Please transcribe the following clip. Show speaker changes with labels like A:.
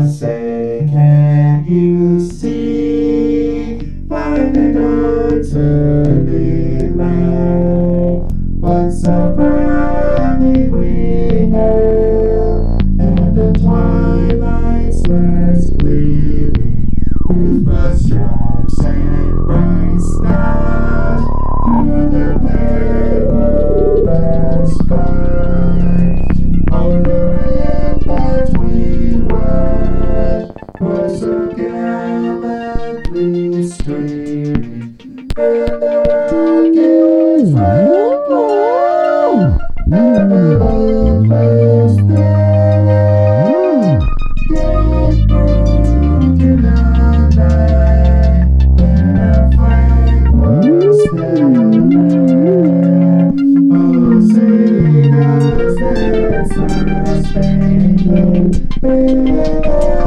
A: say, can you see by the dawn's early light what's so proudly we hail, and the twilight's last gleaming with the stripes and bright stars through the perilous fight. On the ramparts we were so gallantly streaming, and the rockets will blow, and the lovers there gave through to the night, and our flag was still there. Oh, sing us that star-spangled banner.